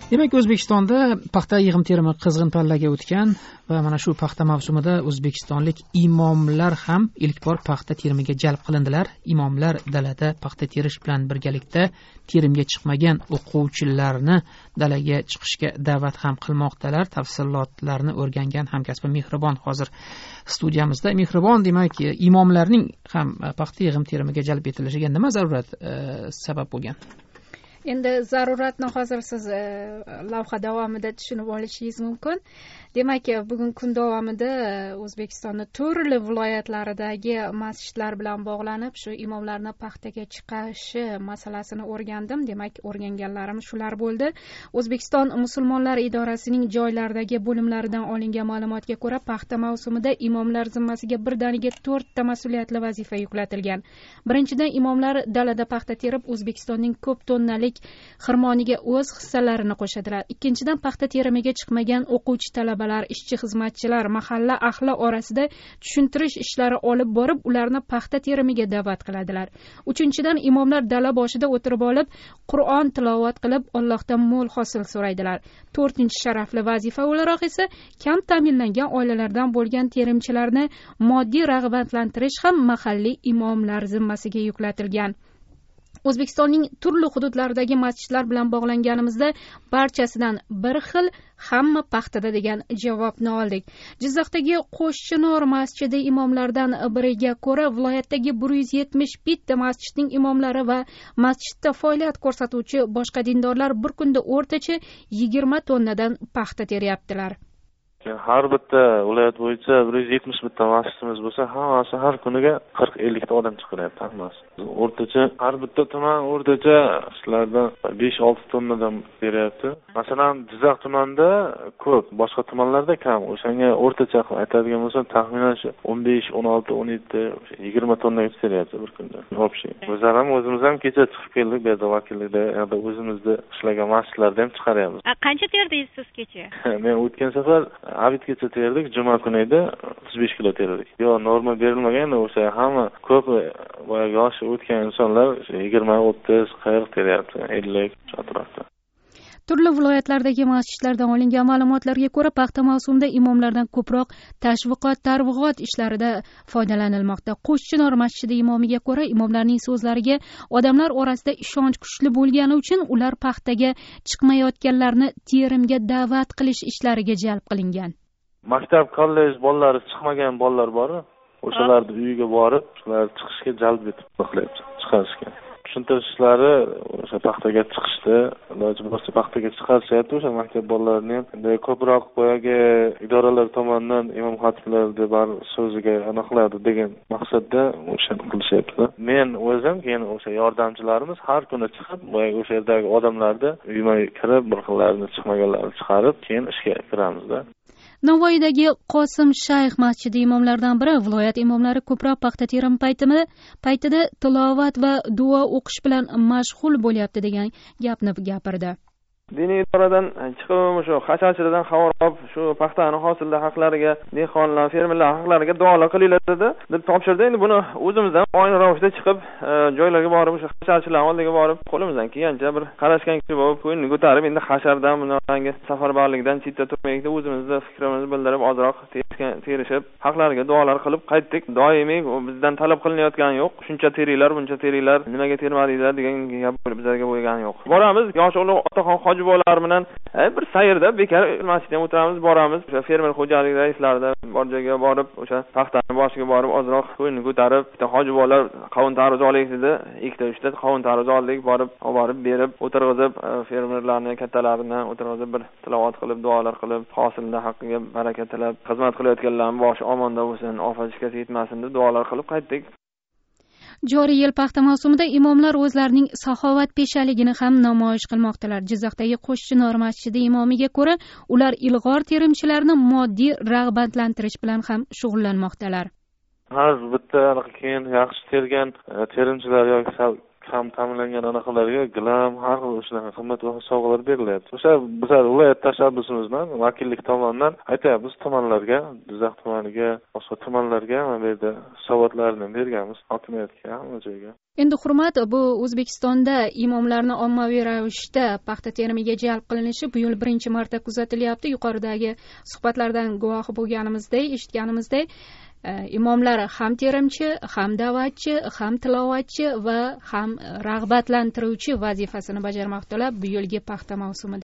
Demak, O'zbekistonda paxta yig'im-terimi qizg'in pallaga o'tgan va mana shu paxta mavsumida o'zbekistonlik imomlar ham ilk bor paxta terimiga jalb qilindilar. Imomlar dalada paxta terish bilan birgalikda terimga chiqmagan o'quvchilarni dalaga chiqishga da'vat ham qilmoqdalar. Tafsilotlarni o'rgangan hamkasbim Mehribon hozir studiyamizda. Mehribon, demak, imomlarning ham paxta yig'im-terimiga jalb etilishiga nima zarurat sabab bo'lgan? Endi zaruratni hozir siz lavha davomida tushunib olishingiz mumkin. Demak, bugun kun davomida O'zbekistonning turli viloyatlaridagi masjidlar bilan bog'lanib, shu imomlarning paxtaga chiqishi masalasini o'rgandim. Demak, o'rganganlarim shular bo'ldi. O'zbekiston musulmonlar idorasining joylardagi bo'limlaridan olingan ma'lumotga ko'ra, paxta mavsumida imomlar zimmasiga birdaniga 4 ta mas'uliyatli vazifa yuklatilgan. Birinchidan, imomlar dalada paxta terib, O'zbekistonning ko'p tonnalik xirmoniga o'z hissalarini qo'shadilar. Ikkinchidan, paxta terimiga chiqmagan o'quvchi talabalar, ishchi xizmatchilar mahalla ahli orasida tushuntirish ishlari olib borib, ularni paxta terimiga da'vat qiladilar. Uchinchidan, imomlar dala boshida o'tirib olib, Qur'on tilovat qilib, Allohdan mo'l hosil so'raydilar. To'rtinchi sharafli vazifa o'laroq esa kam ta'minlangan oilalardan bo'lgan terimchilarni moddiy rag'batlantirish ham mahalliy imomlar zimmasiga yuklatilgan. O'zbekistonning turli hududlaridagi masjidlar bilan bog'langanimizda barchasidan bir xil hamma paxtada degan javobni oldik. Jizzaxdagi Qo'shchinor masjidi imomlaridan biriga ko'ra, viloyatdagi 171 ta masjidning imomlari va masjidda faoliyat ko'rsatuvchi boshqa dindorlar bir kunda o'rtacha 20 tonnadan paxta teryaptilar. Har bitta viloyat bo'yicha 170 bitta masjidimiz bo'lsa, hammasi har kuniga 40-50 ta odam chiqaryapti hammasi. O'rtacha har bitta tuman o'rtacha sizlardan 5-6 tonnadan beryapti. Masalan, Jizzax tumanida ko'p, boshqa tumanlarda kam. O'shanga o'rtacha aytadigan bo'lsam, taxminan 15, 16, 17, 20 tonnaga beryapti bir kunda. O'zimiz ham kecha chiqib keldik, bu yerda vakillikda, yo'da o'zimizda ishlagan masjidlarda ham chiqaryapmiz. Qancha terdingiz siz kecha? Men o'tgan safar abidgacha terdik, juma kuni edi 35 kilo terdik. Yo, norma berilmagan, o'sha hamma ko'p boya yoshi o'tgan insonlar 20, 30, 40 teryapti, 50 atrofda. Turli viloyatlardagi masjidlardan olingan ma'lumotlarga ko'ra, paxta mavsumida imomlardan ko'proq tashviqot, targ'ibot ishlarida foydalanilmoqda. Qo'shchinor masjidi imomiga ko'ra, imomlarning so'zlariga odamlar orasida ishonch kuchli bo'lgani uchun ular paxtaga chiqmayotganlarni terimga da'vat qilish ishlariga jalb qilingan. Maktab, kollej bolalari chiqmagan bolalar bor, o'shalarni uyiga borib, ular chiqishga jalb etib qilyapti, chiqarishga. Tushuntirishlari o'sha paxtaga chiqishdi, iloji bo'lsa paxtaga chiqarishyapti o'sha maktab bolalarini ham. Ko'proq boyagi idoralar tomonidan imom xatiblar deb so'ziga aniqladi degan maqsadda o'shani qilishyapti. Men o'zim, keyin o'sha yordamchilarimiz har kuni chiqib, boyagi o'sha yerdagi odamlarni uyma kirib, bir xillarni chiqmaganlarni chiqarib, keyin ishga kiramizda. Navoiydagi Qosim Shayx masjidi imomlaridan biri, viloyat imomlari ko'proq paxta terimi paytida tilovat va duo o'qish bilan mashg'ul bo'lyapti degan gapni gapirdi. Diniy idoradan chiqib, shu hasharchilardan xabar olib, shu paxtani hosilda haqlariga, dehqonlar, fermerlar haqlariga duolar qilinglar deb topshirdi. Endi buni o'zimizdan oyna ravishda chiqib, joylarga borib, o'sha hasharchilar oldiga borib, qo'limizdan kelgancha bir qarashgan kishi bo'lib, ko'ngilni ko'tarib, endi hashardan, bunaqangi safarbarlikdan chetda turmaylikda o'zimizda fikrimizni bildirib, ozroq terishib, haqlariga duolar qilib qaytdik. Doimiy bizdan talab qilinayotgani yo'q. Shuncha teringlar, buncha teringlar, nimaga termadinglar degan gap bizlarga bo'lgani yo'q. Boramiz, yosh ulug' otaxon bolalar bilan bir sayrda bekor masjidga o'tiramiz, boramiz. O'sha fermer xo'jalik raislarida bor joyga borib, o'sha paxtani boshiga borib, ozroq ko'ngilni ko'tarib, bitta hoji bolalar qovun tarvuz olaylik dedi. 2-3 ta qovun tarvuz oldik, borib berib, o'tirg'izib, fermerlarni kattalarini o'tirg'izib bir tilovat qilib, duolar qilib, hosilda haqqiga baraka tilab, xizmat qilayotganlarning boshi omonda bo'lsin, ofat shikast yetmasin deb duolar qilib qaytdik. Joriy yil paxta mavsumida imomlar o'zlarining saxovat peshaligini ham namoyish qilmoqdalar. Jizzaxdagi Qo'shchinor masjidi imomiga ko'ra, ular ilg'or terimchilarni moddiy rag'batlantirish bilan ham shug'ullanmoqdalar. Har bitta keyin yaxshi tergan terimchilar yoki ham ta'minlangan anaqalarga gilam har xil shunaqa qimmatbaho sovg'alar berilyapti. O'sha bizlar viloyat tashabbusimizdan vakillik tomonidan aytyapmiz tumanlarga, Jizzax tumaniga, boshqa tumanlarga mana bu yerda hisobotlarni berganmiz hokimiyatga, hamma joyga. Endi hurmat, bu O'zbekistonda imomlarni ommaviy ravishda paxta terimiga jalb qilinishi bu yil birinchi marta kuzatilyapti. Yuqoridagi suhbatlardan guvohi bo'lganimizdek, eshitganimizdek, imomlar ham terimchi, ham da'vatchi, ham tilovatchi va ham rag'batlantiruvchi vazifasini bajarmoqdalar bu yilgi paxta mavsumida.